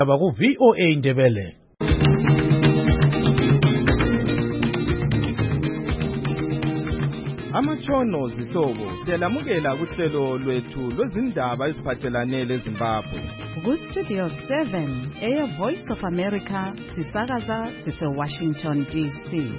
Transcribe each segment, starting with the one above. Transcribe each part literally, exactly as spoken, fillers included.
Abaku V O A Ndebele. Amatshono zihlobo siyalamukela kuhlelo lwethu lwezindaba eziphathelane leZimbabwe. Ku Studio seven, Air Voice of America, sisakaza sise Washington D C.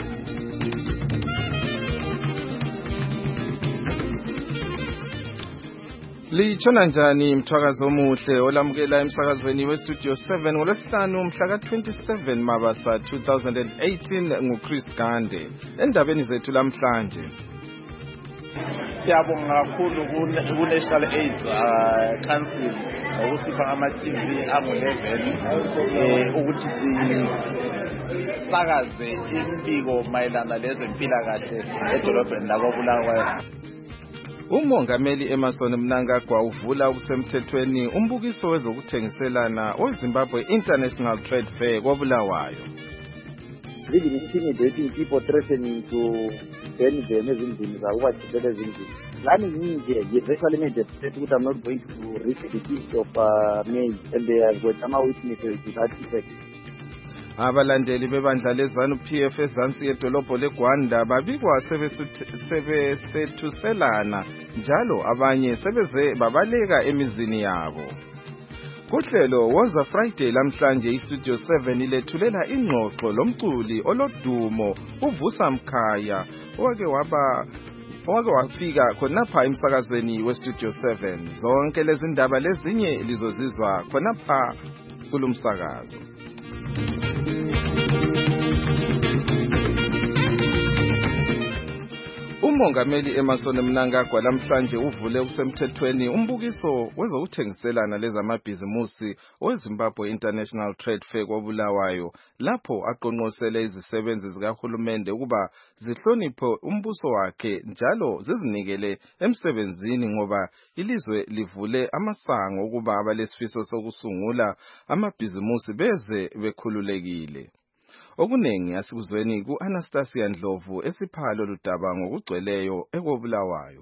Litshona njani mthwakazi omuhle olamukela emsakazweni we Studio seven ngolwesihlanu mhla ka twenty-seven Mabasa two thousand eighteen nguChris Gande. Endabeni zethu lamhlanje siyabonga kakhulu ku National AIDS uh, Council ngokusipha ama-T V angu eleven eh ukuthi sisakaze imbiko mayelana lezempilakahle edolobheni lakoBulawayo. Umongameli Emmerson Mnangagwa uvula ukusemthethweni umbukiso wezokuthengiselana weZimbabwe International Trade Fair koBulawayo. Really intimidating people, threatening to ban them ezindlini zakuba thibele ezindlini. Lami nje ngirecall made a statement I'm not going to read the list of uh, names and they have got some witnesses to that effect. Abalandeli bebandla lezanu P F ezansi yedolobho leGwanda babikwa sebesethuselana njalo abanye sebeze babaleka emizini yabo. Kuhlelo Woza Friday lamhlanje iStudio seven ilethulela ingxoxo lomculi olodumo uVusa Mkhaya owake waba owake wafika khonapha emsakazweni weStudio seven. Zonke lezi ndaba lezinye lizozizwa khonapha kulumsakazo. Umongameli Emmerson Mnangagwa lamhlanje uvule usemthethweni umbukiso wezokuthengiselana lezamabhizimusi weZimbabwe International Trade Fair koBulawayo lapho aqonqosele izisebenzi zikahulumende ukuba zihloniphe umbuso wakhe njalo zizinikele emsebenzini ngoba ilizwe livule amasango ukuba abalesifiso sokusungula amabhizimusi beze bekhululekile. Okunengi asikuzweni ku-Anastasia Ndlovu esiphalo ludaba ngokugcweleyo ekoBulawayo.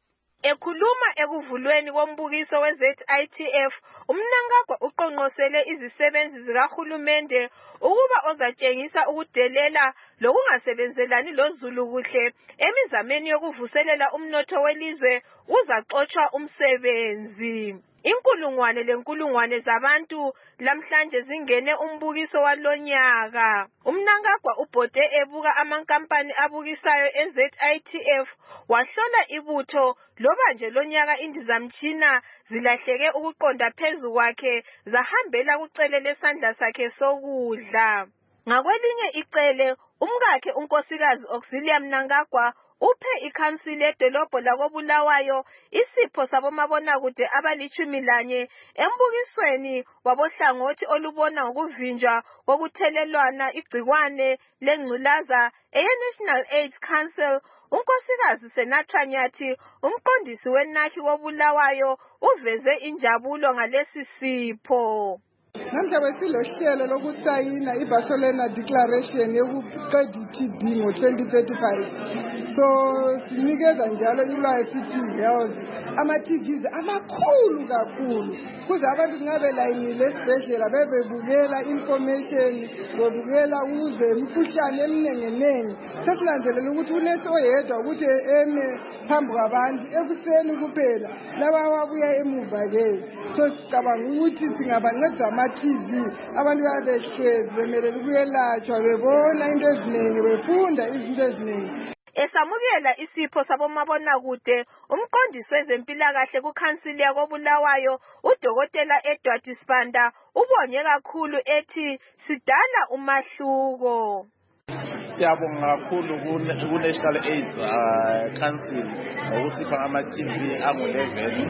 Ekhuluma ekuvulweni kombukiso we-Z I T F, uMnangagwa uqonqosele izisebenzi zikahulumende ukuba ozatshengisa ukudelela lokungasebenzelani loZulu kuhle emizameni yokuvuselela umnotho welizwe uzaxotshwa umsebenzi. Inkulungwane lenkulungwane zabantu lamhlanje zingene umbukiso walonyaka. uMnangagwa ubhode ebuka amankampani abukisayo e-Z I T F wahlola ibutho loba nje lonyaka indizamtshina zilahleke ukuqonda phezu kwakhe zahambela kucele lesandla sakhe sokudla. Ngakwelinye icele umkakhe unkosikazi Auxilia Mnangagwa uphe ikhansili edolobho lakoBulawayo isipho sabomabonakude abalitshumi lanye embukisweni wabohlangothi olubona ngokuvinjwa kokuthelelwana igcikwane lengculaza eye-National AIDS Council. Unkosikazi Senatra Nyathi, umqondisi wenakhi koBulawayo, uveze injabulo ngalesi sipho. Namhla besilohlelo lokusayina iBarcelona Declaration yokuqeda i-T B ngo twenty thirty-five. So sinikeza njalo ilwazi sithi yazi ama-T Vs amakhulu kakhulu kuze abantu ngabe layinile esibhedlela bebebukela information bebukela ukuze imikhuhlane eminengenenge. Sesilandelela ukuthi unesi oyedwa ukuthi eme phambi kwabantu ekuseni kuphela laba wabuya emuva-ke. So sicabanga ukuthi singabancedisa ama-T V abantu babehlezi bemelele ukuyelatshwa bebona into eziningi befunda izinto eziningi. Esamukela isipho sabomabonakude, umqondisi wezempilakahle kukhansili yakoBulawayo uDokotela Edward Sibanda ubonge kakhulu ethi sidala umahluko. Siyabonga kakhulu ku National AIDS uh, Council ngokusipha ama-T V angu eleven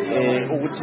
eh ukuthi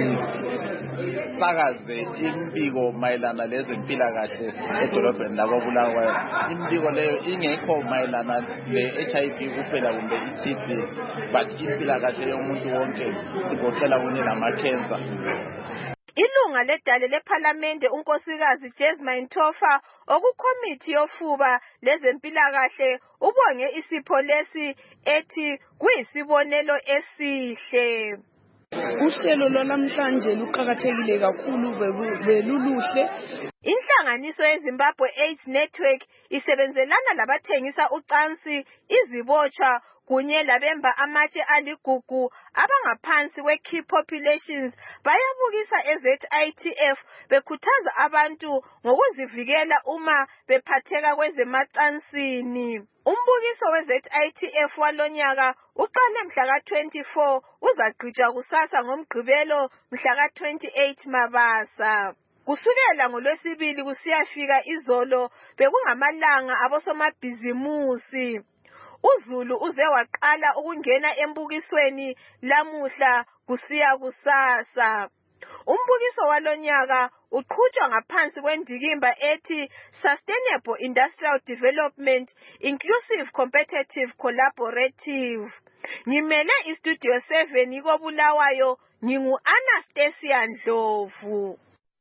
sisakaze imbiko mayelana lezempilakahle edolobheni lakoBulawayo. Imbiko leyo ingekho mayelana le-H I V kuphela kumbe i-T B but impilakahle yomuntu wonke igoqela kunye nama-cancer. Ilunga ledale lephalamende unkosikazi Jasmine Tofa okukhomithi yofuba lezempilakahle ubonge isipho lesi ethi kuyisibonelo esihle. Uhlelo lwanamhlanje luqhakathekile kakhulu beluluhle. Inhlanganiso yeZimbabwe AIDS Network isebenzelana labathengisa ucansi, izibotshwa kunye labemba amatshe aligugu abangaphansi kwe key populations bayabukisa e-Z I T F bekhuthaza abantu ngokuzivikela uma bephatheka kwezemacansini. Umbukiso we-Z I T F walonyaka uqale mhla ka twenty-four uzagqitshwa kusasa ngoMgqibelo mhla ka twenty-eight Mabasa. Kusukela ngoLwesibili kusiyafika izolo bekungamalanga abosomabhizimusi. uZulu uze waqala ukungena embukisweni lamuhla kusiya kusasa. Umbukiso walonyaka uqhutshwa ngaphansi kwendikimba ethi Sustainable Industrial Development Inclusive Competitive Collaborative. Ngimele iStudio seven iko Bulawayo, ngingu Anastasia Ndlovu.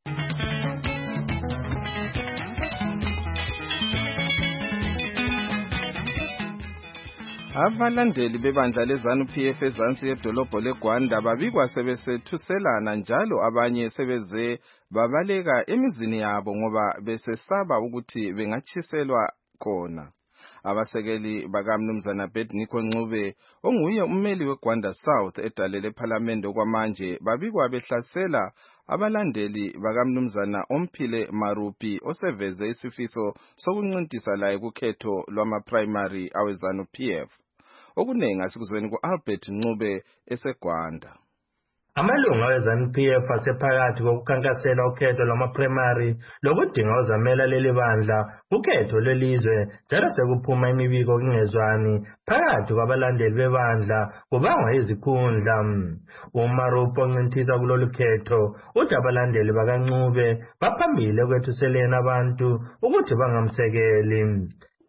Abalandeli bebandla leZANU-P F ezansi yedolobho leGwanda babikwa sebesethuselana njalo abanye sebeze babaleka emizini yabo ngoba besesaba ukuthi bengatshiselwa khona. Abasekeli bakaMnumzana Bednicko Ncube onguye ummeli weGwanda South edale lePhalamende okwamanje babikwa behlasela abalandeli bakaMnumzana Omphile Marupi oseveze isifiso sokuncintisa laye kukhetho lwama-primary aweZANU-P F. Okunengi asikuzweni ku-Albert Ncube eseGwanda. Amalunga weZANU-P F asephakathi kokukhankasela ukhetho lwama-primary lokudinga uzamela leli bandla ukhetho lelizwe njalo sekuphuma imibiko kungezwani phakathi kwabalandeli bebandla kubangwa izikhundla. uMarupi oncintisa kulolu khetho uthi abalandeli bakaNcube baphambile kwethuseleni abantu ukuthi bangamsekeli.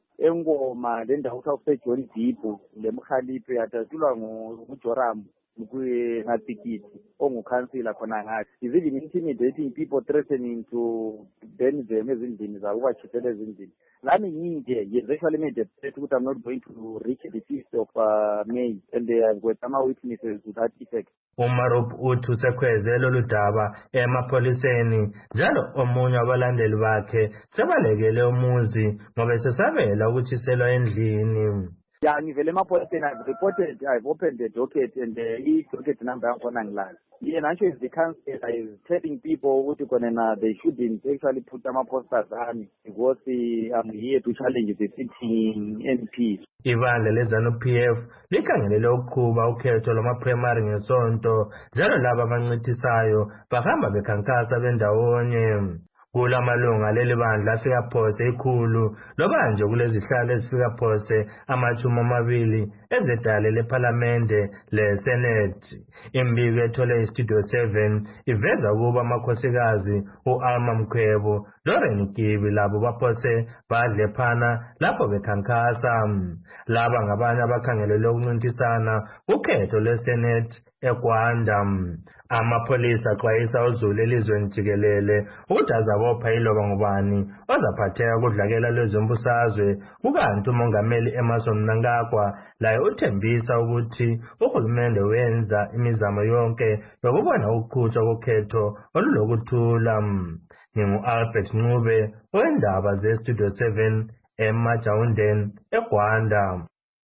Engoma le ndawo kuthiwa John Dipo lemkhaliphe yathathelwa nguJoram kuye ngatikiti ongukhansila khona ngathi is it intimidating people threatening to ban them ezindlini zabo ubachisela ezindlini. Lami nginje ngizekhwala image ukuthi I'm not going to reach the fifth of uh, May and they have got some witnesses to that effect. uMarupi uthi usekhweze lolu daba emapholiseni njalo omunye wabalandeli bakhe sebalekele umuzi ngoba sesabela ukutshiselwa endlini. Yeah, ngivele emapholiseni I've reported, I've opened the docket and the e-docket number yakhona ngilazi. Yeah, nacho is the council is telling people ukuthi khona they shouldn't actually put ama-posters ami because I'm here to challenge the sitting M P. Ibandla leZANU-P F likhangelele ukuqhuba ukhetho lwama-primary ngesonto njalo laba abancithisayo bahamba bekhankasa bendawonye. Kula malunga leli bandla afika phose ikhulu loba nje kulezihlalo ezifika phose amachumi amabili ezedale lePhalamende leSenate. Imbiko ethole iStudio seven iveza ukuba amakhosikazi uAlma Mkhwebo Lauren Kibi labo baphose badle phana lapho bekhankasa. Laba ngabanye abakhangelele ukuncintisana ukhetho leSenate eGwanda. Amapolisa axwayisa uZulu elizweni jikelele ukuthi azabopha iloba ngubani ozaphatheka kudlakela lwezombusazwe kukanti umongameli Emmerson Mnangagwa laye uthembisa ukuthi uhulumende wenza imizamo yonke yokubona ukuqhutshwa kokhetho olulokuthula. Ngingu-Albert Ncube wendaba zeStudio seven eMajawundeni eGwanda.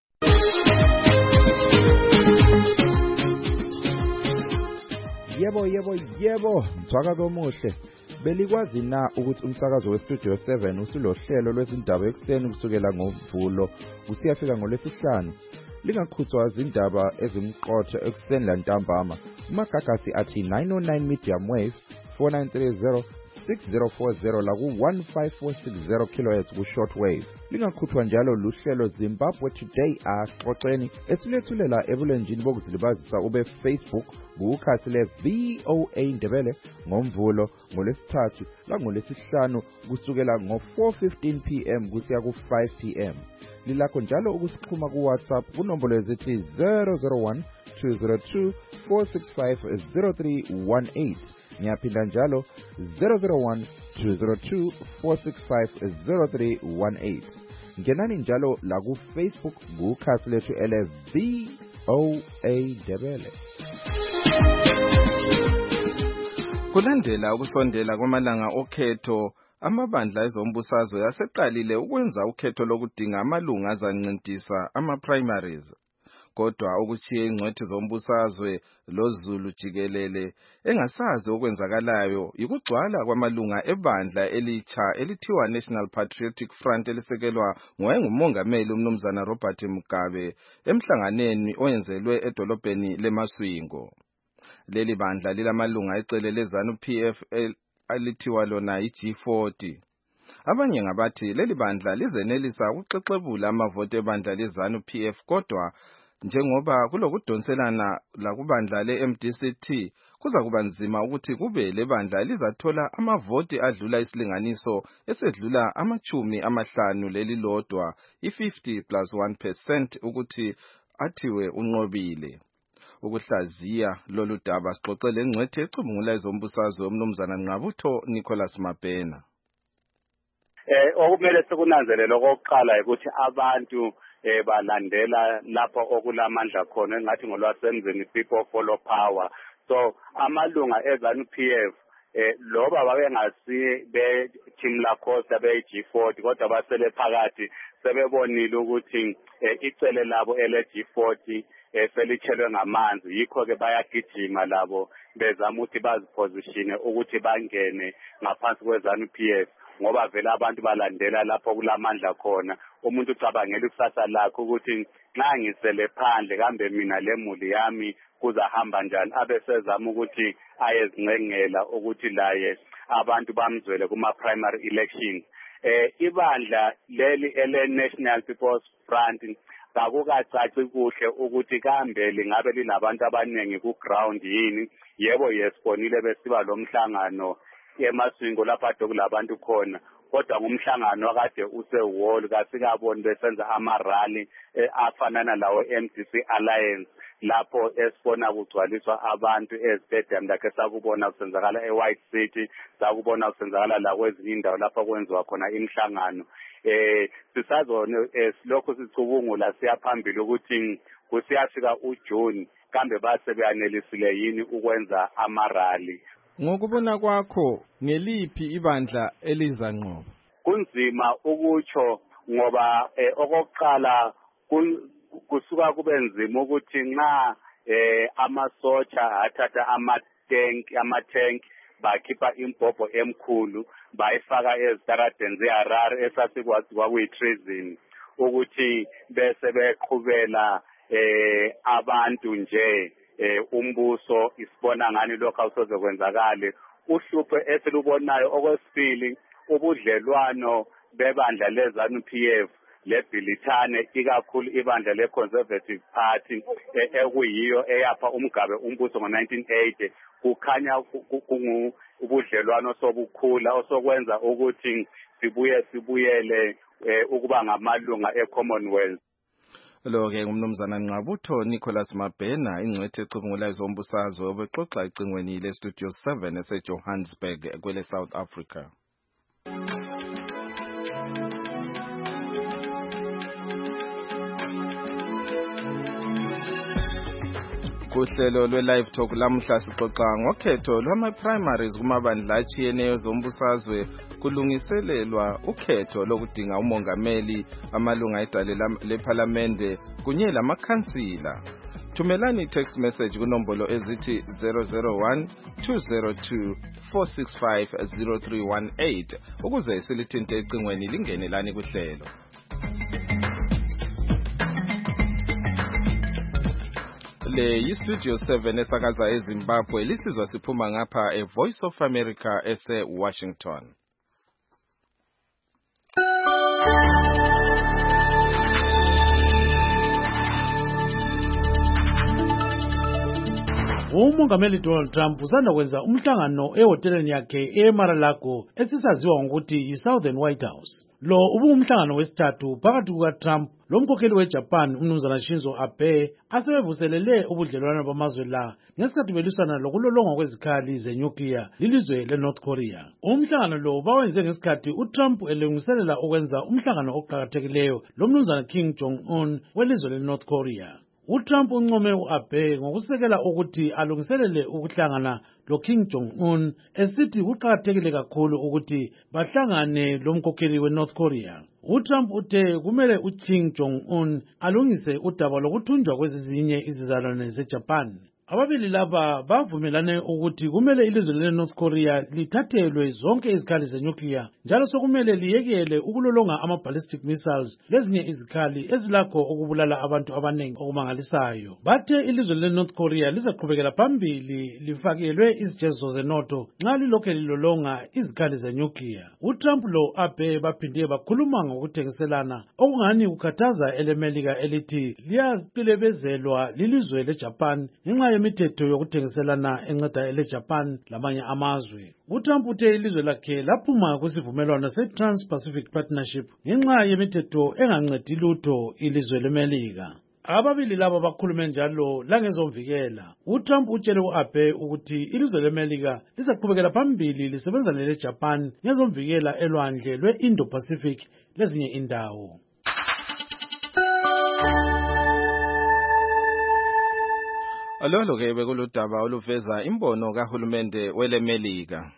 Yebo yebo yebo mthwakazo omuhle belikwazi na ukuthi umsakazo weStudio seven usulohlelo lwezindaba ekseni kusukela ngoMvulo kusiyafika ngoLwesihlanu lingakhuthwa izindaba ezimqotho ekseni lantambama umagagasi athi nine oh nine medium wave four nine three zero six zero four zero la ku one five four six zero kilohertz ku shortwave lingakhuthwa njalo luhlelo Zimbabwe Today axoxeni esilethulela ebulenjini bokuzilibazisa ube Facebook kukhasi le V O A Ndebele ngoMvulo ngoLwesithathu la ngoLwesihlanu kusukela ngo four fifteen p m kusiya ku five p m lilakho njalo ukusixhuma ku WhatsApp kunombolo ezithi zero zero one two zero two four six five zero three one eight ngiyaphinda njalo zero zero one two zero two four six five zero three one eight. Ngenani njalo la ku Facebook kukhasi lethu ele V O A Ndebele. Kulandela ukusondela kwamalanga okhetho, amabandla ezombusazwe yaseqalile ukwenza ukhetho lokudinga amalunga azancintisa ama-primaries. Kodwa okuchiye ingcwethi zombusazwe loZulu jikelele engasazi okwenzakalayo yikugcwala kwamalunga ebandla elitsha elithiwa National Patriotic Front elisekelwa ngowayengumongameli umnumzana Robert Mugabe emhlanganeni oyenzelwe edolobheni leMaswingo. Leli bandla lilamalunga ecele leZANU P F alithiwa lona i-G forty. Abanye ngabathi leli bandla lizenelisa ukuxexebula amavoti ebandla leZANU P F kodwa njengoba kulokudonselana lakubandla le-M D C T kuza kuba nzima ukuthi kube lebandla lizathola amavoti adlula isilinganiso esedlula amachumi amahlanu lelilodwa i-fifty plus one percent ukuthi athiwe unqobile. Ukuhlaziya lolu daba sixoxele ingcwethi ecubungula ezombusazwe umnumzana Nqabutho Nicholas Mabhena. Eh okumele sikunanzelele okokuqala ukuthi abantu eh balandela lapho okulamandla khona engathi ngolwasemzini people follow power. So amalunga eZANU P F eh loba babengasi be team la Costa be G forty kodwa basele phakathi sebebonile ukuthi icele labo ele G forty selitshelwe ngamanzi yikho ke bayagijima labo bezama ukuthi bazipositione ukuthi bangene ngaphansi kweZANU P F ngoba vele abantu balandela lapho kulamandla khona. Umuntu ucabangela ikusasa lakhe ukuthi nxa ngisele phandle kambe mina lemuli yami kuzahamba njani, abesezama ukuthi ayezincengela ukuthi laye abantu bamzwele kuma primary elections. Eh ibandla leli ele National People's Front akukacaci kuhle ukuthi kambe lingabe lilabantu abanengi ku ground yini. Yebo yesibonile besiba lomhlangano eMaswingo lapha dokulabantu khona kodwa ngumhlangano akade usewall kasikaboni besenza ama rally afanana lawo M D C Alliance lapho esibona kugcwaliswa abantu ezitadium lakhe sakubona kusenzakala eWhite City, sakubona kusenzakala la kwezinye indawo lapho kwenziwa khona imihlangano. Eh sisazona lokho sicubungula siyaphambili ukuthi kusiyafika uJune kambe base beyanelisile yini ukwenza ama rally. Ngokubona kwakho ngeliphi ibandla elizanqoba? Kunzima ukutsho ngoba eh, okokuqala kusuka kube nzima ukuthi nxa eh, amasotsha athatha ama-tank ama-tank bakhipha imbhobho emkhulu bayifaka ezitaradeni zeHarare esasikwazi kwakuyi-treason ukuthi bese beqhubela eh, abantu nje eh umbuso isibona ngani lokho awusoze kwenzakale. Uhluphe esilubonayo okwesibili ubudlelwano bebandla leZANU P F leBhilithane ikakhulu ibandla leConservative Party ekuyiyo eyapha uMgabe umbuso ngo nineteen eighty kukhanya kungu ubudlelwano sobukhula osokwenza ukuthi sibuye sibuyele ukuba ngamalunga eCommonwealth. Lo-ke ngumnumzana Nqabutho Nicholas Mabhena ingcwethi ecubungula ezombusazwe obexoxa ecingweni leStudio seven eseJohannesburg kwele South Africa. Kuhlelo lwe-Live Talk lamhla sixoxa ngokhetho lwama-primaries kumabandla achiyeneyo zombusazwe kulungiselelwa ukhetho lokudinga umongameli, amalunga edale lephalamende kunye lamakhansila. Thumelani i-text message kunombolo ezithi zero zero one two zero two four six five zero three one eight ukuze silithinte ecingweni lingene lani kuhlelo. Le yiStudio seven esakaza eZimbabwe lisizwa siphuma ngapha eVoice of America ese Washington. Umongameli Donald Trump usanda kwenza umhlangano ehoteleni yakhe eMar-a-Lago esisaziwa ngokuthi yiSouthern White House. Lo ubungumhlangano wesithathu phakathi kukaTrump lomkhokheli weJapan umnumzana Shinzo Abe asebevuselele ubudlelwano bamazwe la ngesikhathi belisana lokulolongwa kwezikhali zenyukliya lilizwe leNorth Korea. Umhlangano lo bawenze ngesikhathi uTrump elungiselela ukwenza umhlangano oqhakathekileyo lomnumzana Kim Jong-un welizwe leNorth Korea. uTrump uncome u-Abe ngokusekela ukuthi alungiselele ukuhlangana lo-Kim Jong-un esithi kuqakathekile kakhulu ukuthi bahlangane lomkhokheli we-North Korea. uTrump uthe kumele uKim Jong-un alungise udaba lokuthunjwa kwezinye izizalwane zeJapan. Ababili laba bavumelane ukuthi kumele ilizwe le-North Korea lithathelwe zonke izikhali zenuclear njalo sokumele liyekele ukulolonga ama-ballistic missiles lezinye izikhali ezilakho ukubulala abantu abaningi okumangalisayo. Bathe ilizwe le-North Korea lizaqhubekela phambili lifakelwe izijeziso zenotho nxa lilokhe lilolonga izikhali zenuclear. uTrump lo Abe baphinde bakhuluma ngokuthengiselana okungani kukhathaza elemelika elithi liyaqhilebezelwa lilizwe leJapan ngenxa yemithetho yokuthengiselana enceda eleJapan lamanye amazwe. uTrump uthe ilizwe lakhe laphuma kwisivumelwano se-Trans-Pacific Partnership ngenxa yemithetho engancedi lutho ilizwe lemelika. Ababili laba bakhulume njalo langezomvikela. uTrump utshele u-Abe ukuthi ilizwe lemelika lizaqhubekela phambili lisebenza leJapan ngezomvikela elwandle lwe-Indo-Pacific lezinye indawo. Lolo ke bekuludaba oluveza imbono kahulumende welemelika.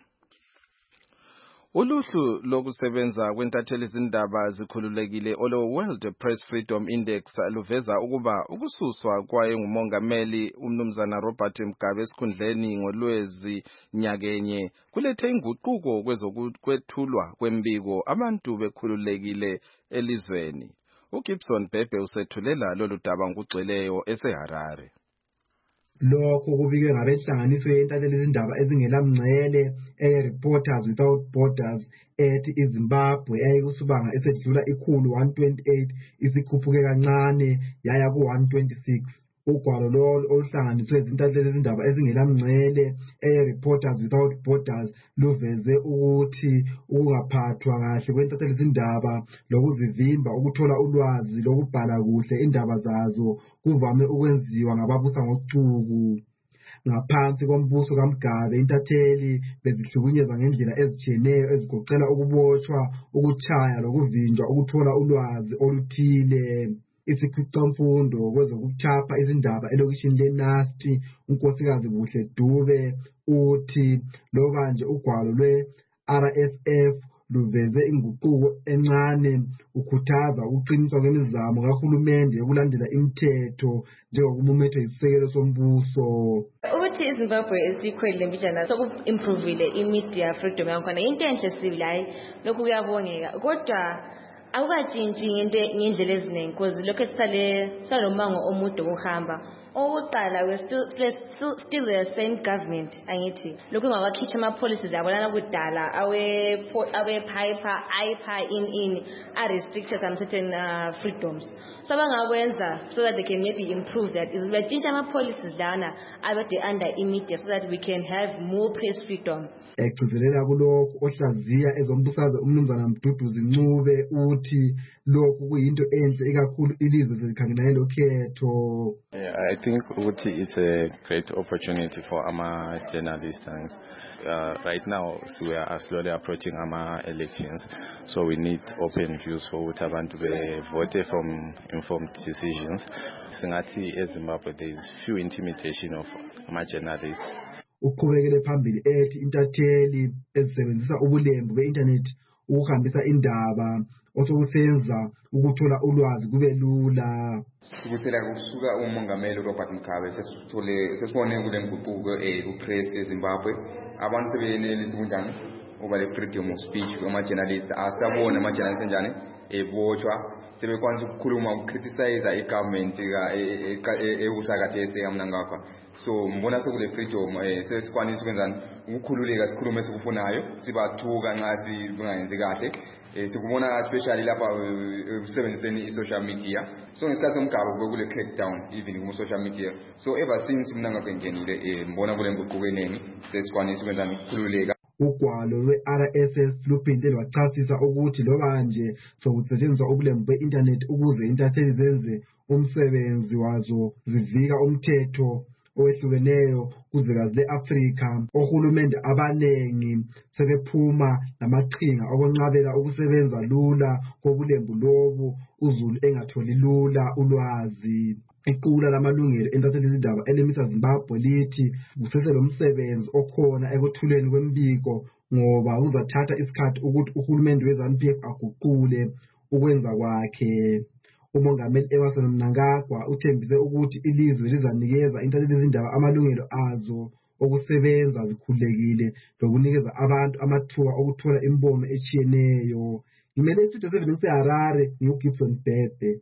Uluhlu lokusebenza kwentatheli izindaba zikhululekile olo World Press Freedom Index luveza ukuba ukususwa kwaye ngumongameli umnumzana Robert Mugabe esikhundleni ngolwezi nyakenye kulethe inguquko kwezokwethulwa kwembiko abantu bekhululekile elizweni. uGibson Bebe usethulela lolu daba ngokugcweleyo eseHarare. Lokho kubikwe ngabenhlanganiso yentatheli izindaba ezingelamngcele e-Reporters Without Borders ethi iZimbabwe eyayikusibanga esedlula ikhulu one twenty-eight isikhuphuke kancane yaya ku one twenty-six. Ugwalo lolo oluhlanganiswe izintatheli izindaba ezingelamngcele e-Reporters Without Borders luveze ukuthi ukungaphathwa kahle kwentatheli izindaba lokuzivimba ukuthola ulwazi lokubhala kuhle indaba zazo kuvame ukwenziwa ngababusa ngocuku. Ngaphansi kombuso kaMugabe intatheli bezihlukunyezwa ngendlela ezitshiyeneyo ezigoqela ukubotshwa, ukuchaya lokuvinjwa ukuthola ulwazi oluthile. Isikhwicamfundo kwezokuchapha izindaba elokishini leNasti unkosikazi Buhle Dube uthi loba nje ugwalo lwe-R S F luveze inguquko encane ukhuthaza ukuqiniswa kwemizamo kahulumende yokulandela imithetho njengokumumethwa isisekelo sombuso. Ukuthi iZimbabwe esikhwele mbijana soku-improvile i-media freedom yakhona into enhle sibili hayi lokhu kuyabongeka kodwa awukatshintshi ngendlela eziningi because lokho sisale salomango omude ukuhamba. Oqala we still still still the same government angithi lokho ngakwakhitha ama policies abonana kudala awe awe piper ipa in in are restricted some certain uh, freedoms so bangakwenza so that they can maybe improve that is we change ama policies lana abade under immediate so that we can have more press freedom. Egcizelela kulokho ohlaziya ezombusazwe umnumzana Mduduzi Ncube uthi lokho kuyinto enhle ekakhulu ilizwe zelikhangela lokhetho. I think Uti is a great opportunity for our journalists. And, uh, right now, we are slowly approaching our elections, so we need open views for what abantu to vote from informed decisions. Singati as Zimbabwe, there is few intimidation of our journalists. Uqhubekele phambili ethi intatheli ezisebenzisa ubulembu be-internet ukuhambisa indaba osokusenza ukuthola ulwazi kube lula. Sikusela kusuka umongameli Robert Mugabe sesithole sesibone kule nguquko eh ku press eZimbabwe abantu sebenelisa kunjani uba le freedom of speech kuma journalists asabona ama journalists njani ebotshwa sebekwanisa ukukhuluma ukcriticize igovernment ka eusakathese kamna ngapha so mbona sekule freedom eh sesikwanisa ukwenzani ukukhululeka sikhulume sikufunayo sibathuka nxa singayenzi kahle sikubona especially lapha usebenziseni i-social media so ngesikhathi somgaba kule crackdown even ku social media so ever since mina ngakwengenile mbona kule nguquko eneni sesikwanisa ukwenza ukukhululeka. Ugwalo lwe-R S S luphinde lwachasisa ukuthi loba nje sokusetshenziswa ubulembu be-internet ukuze intatheli zenze umsebenzi wazo zivika umthetho owehlukeneyo kuzwekazi le-Afrika. Ohulumende abanengi sebephuma namaqhinga okwenqabela ukusebenza lula kobulembu lobu uzulu engatholi lula ulwazi. Iqula lamalungelo entatheleni izindaba elimisa Zimbabwe lithi kusese lo msebenzi okhona ekuthuleni kwembiko ngoba uzathatha isikhathi ukuthi uhulumende we-ZANU-P F aguqule ukwenza kwakhe. Umongameli Emmerson Mnangagwa uthembise ukuthi ilizwe lizanikeza intatheli izindaba amalungelo azo okusebenza zikhulekile lokunikeza abantu amathuba okuthola imbono echiyeneyo. Ngimele istudio seven ngiseHarare ngiuGibson Bhebhe.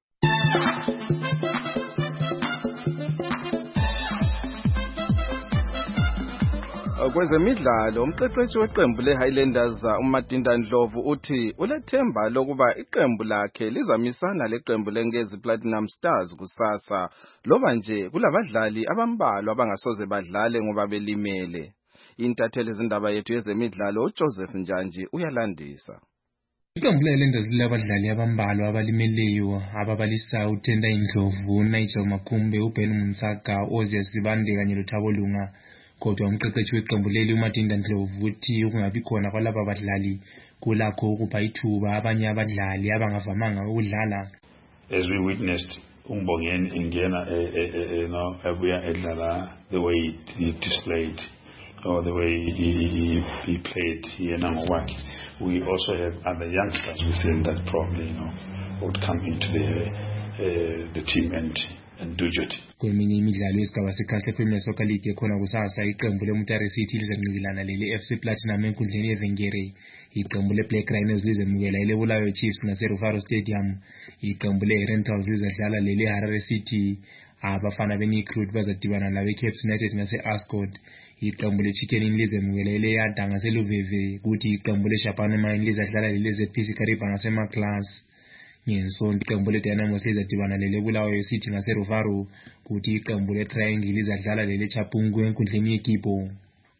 Kwezemidlalo umqeqeshi weqembu leHighlanders uMatinda Ndlovu uthi ulethemba lokuba iqembu lakhe lizamisana leqembu leNgezi Platinum Stars kusasa loba nje kulabadlali abambalwa abangasoze badlale ngoba belimele. Intatheli izindaba yethu yezemidlalo uJoseph Njanji uyalandisa. Iqembu leHighlanders lilabadlali abambalwa abalimeleyo ababalisa uTenda Ndlovu, Nigel Makumbe, uBen Munsaka, Ozias Sibande kanye loThabo Lunga. Kodwa umqeqeshi weqembu leli uMatinda Ndlovu uthi ukungabi khona kwalaba badlali kulakho ukupha ithuba abanye abadlali abangavamanga ukudlala. As we witnessed uMbongeni ingena you know abuya edlala the way he displayed or the way he, he, he played yena ngokwakhe. We also have other youngsters within that probably you know would come into the uh, the team and and do duty. Kweminye imidlalo yesigaba seKahle Premier Soccer League ekhona kusasa iqembu leMutare City lizanqikilana leli F C Platinum enkundleni yeVengere. Iqembu leBlack Rhinos lizemukela iLebulayo Chiefs ngaseRufaro Stadium. Iqembu leRentals lizadlala leli Harare City. Abafana beNicruit bazadibana labeCape United ngaseAscot. Iqembu leChicken Inn lizemukela iLeyada ngaseLuveve. Kuthi iqembu leShapane Mine lizadlala leli Z P C Kariba ngaseMaclass. Ngesonto iqembu leDynamos lizadibana leLebulayo City ngaseRufaro. Kuthi iqembu leTriangle lizadlala leChapungu enkundleni yeKipo.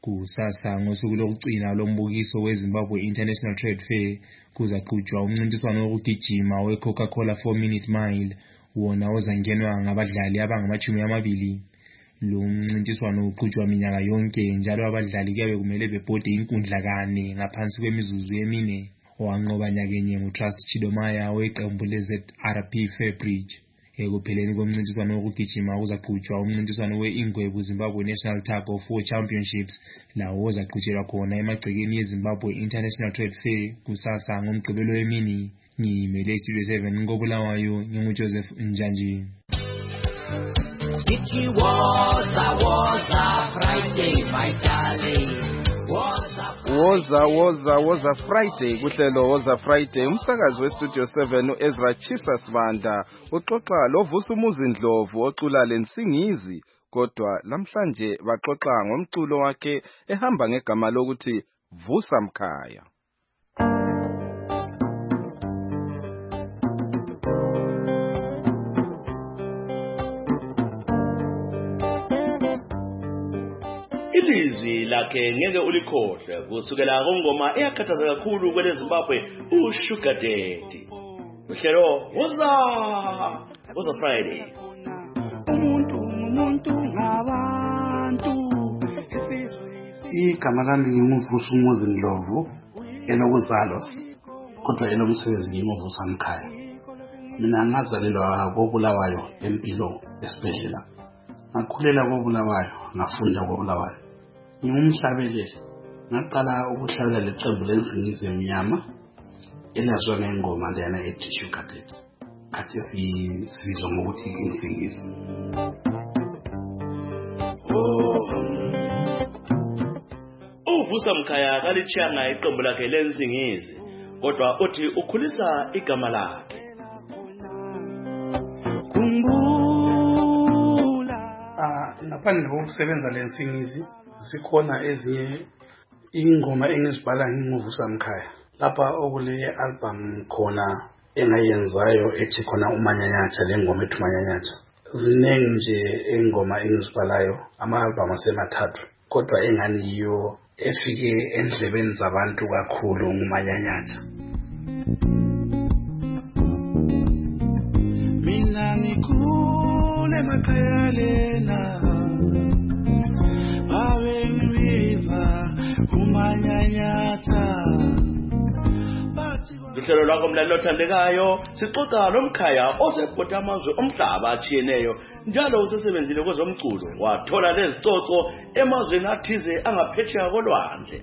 Kusasa ngosuku lokugcina lombukiso weZimbabwe International Trade Fair kuzaqhutshwa umncintiswano wokugijima weCoca-Cola four minute mile wona ozangenwa ngabadlali abangamachumi amabili. Lo mncintiswano uqhutshwa minyaka yonke njalo abadlali kuyabe kumele bebhode inkundla kane ngaphansi kwemizuzu emine. Owanqoba nyakenye nguTrust Chidomaya weqembu leZ R P Fairbridge. Ekupheleni komncintiswano wokugijima uzaqhutshwa umncintiswano weIngwebu Zimbabwe National Tug of War Championships lawo ozaqhutshelwa khona emagcekeni yeZimbabwe International Trade Fair kusasa ngomgqibelo wemini. Ngimele iStudio seven ngobulawayo nginguJoseph Njanji. It was a was a Friday my darling. Woza woza woza Friday kuhlelo woza Friday umsakazi weStudio seven uEzra Chisa Sibanda uxoxa lovusa umuzi Ndlovu ocula lensingizi kodwa namhlanje baxoxa ngomculo wakhe ehamba ngegama lokuthi Vusa Mkhaya. Ilizwi lakhe ngeke ulikhohle kusukela ngoma eyakhathaza kakhulu kwele Zimbabwe uSugar Daddy. Uhlelo woza woza Friday. Umuntu umuntu ngabantu igama lami ngimuvusa umuzi Ndlovu elokuzalwa kodwa elomsebenzi ngimuvusa Mkhaya. Mina ngazalelwa koBulawayo empilo esibhedlela. Ngakhulela koBulawayo ngafunda koBulawayo. Ngumhlabeleli ngaqala ukuhlabela leqembu lensingizi emnyama elaziwa ngengoma lena ethi Sugar Daddy. Khathi sibizwa ngokuthi insingizi. Uvusa Mkhaya kalichanga iqembu lakhe lensingizi kodwa uthi ukhulisa igama lakhe. Ngaphandle kokusebenza lensingizi sikhona ezinye ingoma engizibhala nginguvusa Mkhaya. Lapha okule album khona engayenzayo ethi khona uManyanyatsha lengoma ethi Manyanyatsha. Ziningi nje ingoma engizibhalayo ama-album asemathathu kodwa engani yiyo efike endlebeni zabantu kakhulu nguManyanyatsha. Mina ngikhule emakhaya lena babe ngibiza uManyanyatsha. Uhlelo lwakho mlaleli othandekayo sixoxa loMkhaya osebhoda amazwe omhlaba achiyeneyo njalo usesebenzile kwezomculo wathola lezicoco emazweni athize angaphetsheya kolwandle.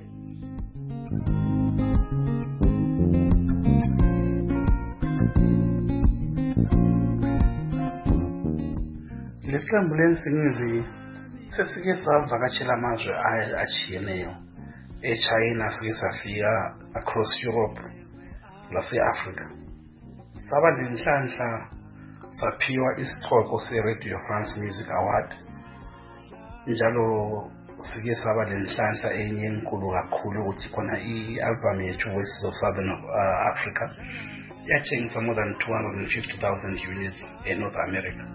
Leqembu lensingizi sesike savakatshela amazwe atshiyeneyo. eChina sike safika across Europe lase-Africa. Saba nenhlanhla saphiwa isihloko se-Radio France Music Award. Njalo sike saba nenhlanhla enye enkulu kakhulu ukuthi khona i-album yethu Voices of Southern uh, Africa yatshengisa more than two hundred fifty thousand units in North America.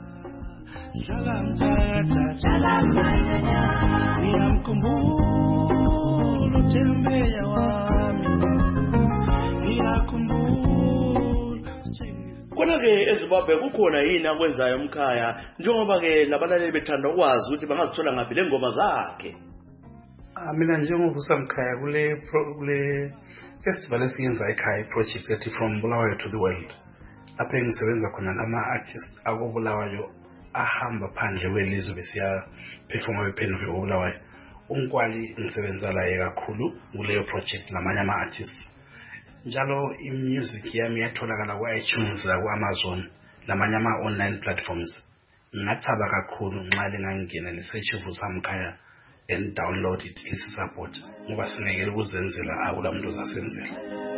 Kona-ke eZimbabwe kukhona yini akwenzayo emkhaya njengoba-ke labalaleli bethanda ukwazi ukuthi bangazithola ngaphi le ngoma zakhe? Mina njengovusamkhaya kule kule festival esiyenza ekhaya project ethi From Bulawayo to the World. Lapho engisebenza khona nama-artists akobulawayo ahamba phandle kwelizwe besiya performa bepheno bobulawayo. Unkwali ngisebenza laye kakhulu kuleyo project namanye ama-artists. Njalo i-music yami yatholakala ku-iTunes la ku-Amazon namanye ama-online platforms. Ngathaba kakhulu nxa lingangena le-search Vusamkhaya and download it isi-support ngoba sinekele ukuzenzela akula muntu zasenzela.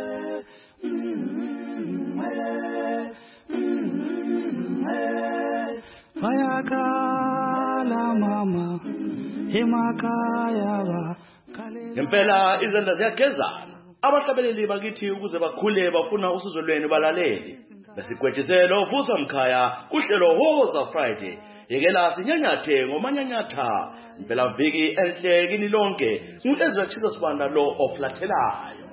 Bayakala mama emakhaya ba Ngempela izandla ziyagezana abahlabeleli bakithi ukuze bakhule bafuna usizo lwenu balaleli. Besigwejiselo Vusamkhaya kuhlelo Woza Friday. Yekela sinyanyathe ngomanyanyatha impela viki enhle kini lonke uEzra Chisa Sibanda lo oflathelayo.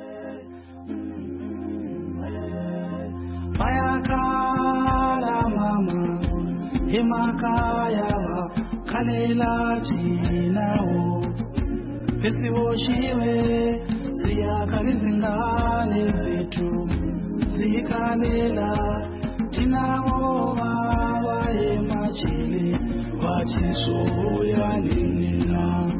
Bayakala mama emakhaya khalela thinawo besiboshiwe siyakhala izingane zethu zikhalela thinawo baba emajele wathi soyanina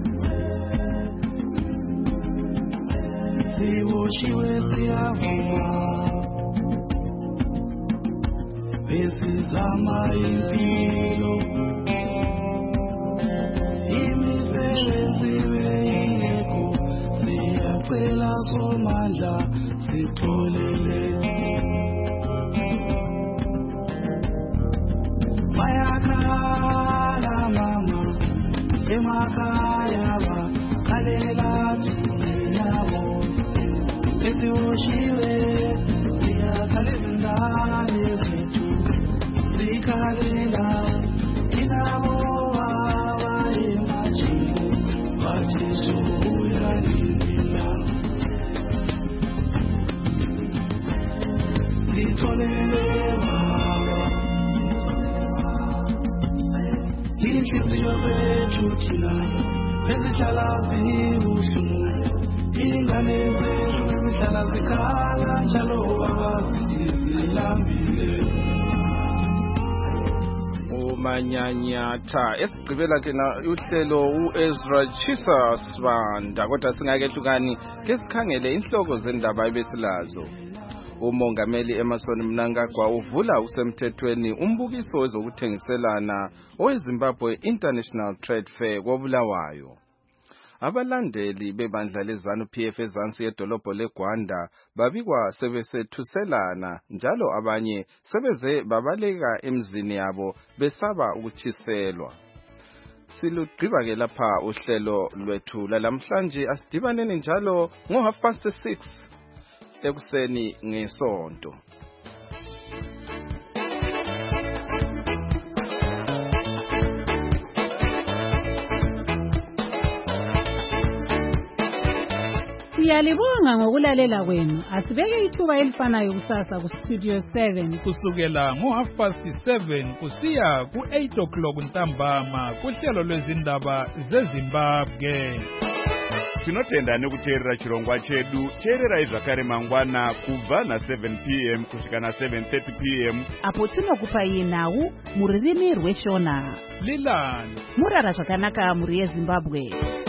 siboshiwe siyavuma besizama impilo imisebenzi beyingekho siyacela somandla sixolele. Bayakhala mama emakhaya bakhalela thinawo besiboshiwe siyakhala izingane zethu zikhalela thinawo baba emajele bathi soyanina sitholele inhliziyo zethu thina ezihlala zibuhlungu ingane zethu ezihlala zikhala njalo baba zilambile. Umanyanyatha esigqibela ke na uhlelo uEzra Chisa Sibanda kodwa singakehlukani ke sikhangele inhloko zendaba ebesilazo. Umongameli Emmerson Mnangagwa uvula usemthethweni umbukiso wezokuthengiselana oweZimbabwe International Trade Fair koBulawayo. Abalandeli bebandla lezanu P F ezansi edolobho leGwanda babikwa sebesethusela njalo abanye sebeze babaleka emzini yabo besaba ukuchiselwa. Silugqiba ke lapha uhlelo lwethu lalamhlanje asidibaneni njalo ngo half past six ekuseni ngesonto. Siyalibonga ngokulalela kwenu. Asibeke ithuba elifanayo kusasa ku Studio seven kusukela ngo half past seven kusiya ku eight o'clock ntambama kuhlelo lwezindaba zeZimbabwe. tinotenda nekuteerera chirongwa chedu. teererai zvakare mangwana kubva na-seven p m kusvika na-seven thirty p m apo tinokupai nhau mururimi rweshona. Lilan murara zvakanaka muri yeZimbabwe.